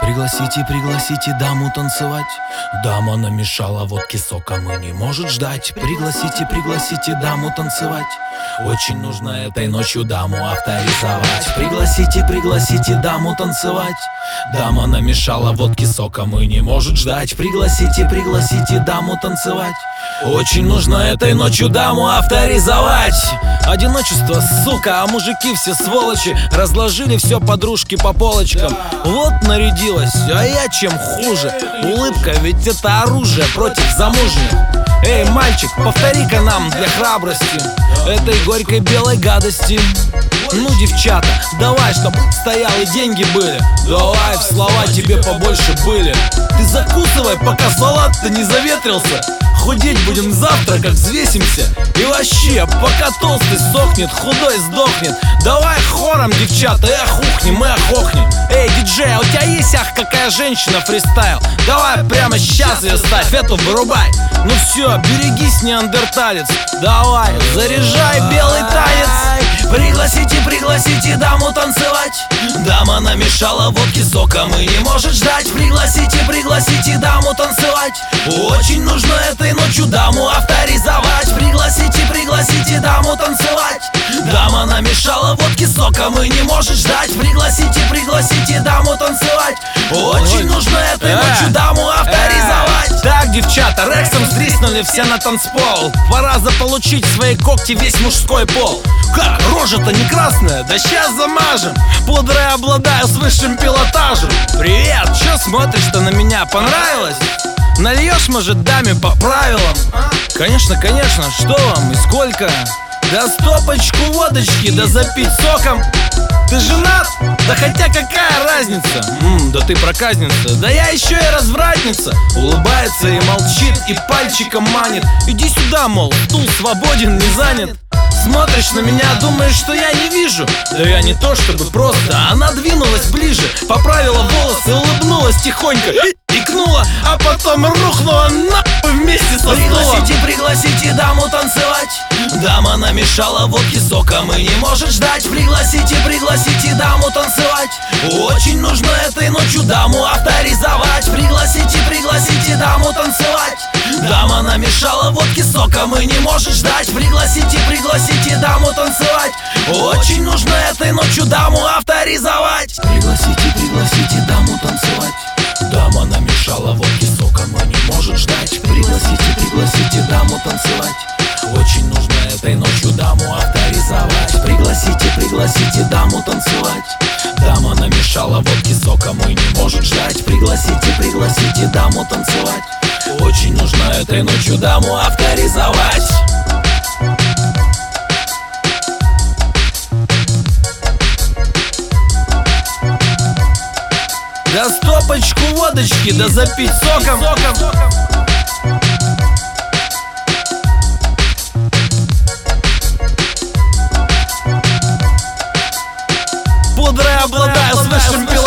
Пригласите, пригласите даму танцевать. Дама намешала водки соком и не может ждать. Пригласите, пригласите даму танцевать. Очень нужно этой ночью даму авторизовать. Пригласите, пригласите даму танцевать. Дама намешала водки соком и не может ждать. Пригласите, пригласите даму танцевать. Очень нужно этой ночью даму авторизовать. Одиночество, сука, а мужики все сволочи. Разложили все подружки по полочкам. Вот нарядилась, а я чем хуже. Улыбка, ведь это оружие против замужних. Эй, мальчик, повтори-ка нам для храбрости этой горькой белой гадости. Ну, девчата, давай, чтоб стоял и деньги были. Давай, в слова тебе побольше были. Ты закусывай, пока салат-то не заветрился. Худеть будем завтра, как взвесимся. И вообще, пока толстый сохнет, худой сдохнет. Давай хором, девчата, и охухнем, мы охохнем. Эй, диджей, а у тебя есть ах, какая женщина фристайл? Давай прямо сейчас ее ставь, эту вырубай. Ну все, берегись, неандерталец. Давай, заряжай белый танец. Пригласите, пригласите даму танцевать. Дама намешала водки соком и не может ждать. Пригласите, пригласите даму танцевать. Очень нужно этой ночью даму авторизовать. Пригласите, пригласите даму танцевать. Дама намешала водки соком и не может ждать. Пригласите, пригласите даму танцевать. Очень нужно этой ночью даму авторизовать. Так, девчата, рексом стриснули все на танцпол. Пора заполучить в свои когти весь мужской пол. Как, рожа-то не красная? Да сейчас замажем. Пудрой обладаю с высшим пилотажем. Привет, чё смотришь-то на меня? Понравилось? Нальешь, может, даме по правилам? Конечно, конечно, что вам и сколько? Да стопочку водочки, да запить соком. Ты женат? Да хотя какая разница? Да ты проказница. Да я еще и развратница. Улыбается и молчит, и пальчиком манит. Иди сюда, мол, стул свободен, не занят. Смотришь на меня, думаешь, что я не вижу? Да я не то чтобы просто. Она двинулась ближе, поправила волосы, улыбнулась тихонько, икнула, а потом рухнула нахуй вместе со стулом. Пригласите, пригласите даму танцевать. Дама намешала водки соком и не может ждать. Пригласите, пригласите даму танцевать. Очень нужно этой ночью даму авторизовать. Пригласите, пригласите даму танцевать. Дама намешала водки соком и не может ждать. Пригласите, пригласите даму танцевать. Очень нужно этой ночью даму авторизовать. Пригласите, пригласите даму танцевать. Дама намешала водки соком и не может ждать. Пригласите, пригласите даму танцевать. Очень нужно этой ночью даму авторизовать. Пригласите, пригласите даму танцевать. Дама намешала водки соком и не может ждать. Пригласите, пригласите даму танцевать. Очень нужно этой ночью даму авторизовать. Да стопочку водочки, да запить соком. Пудрой обладаю с высшим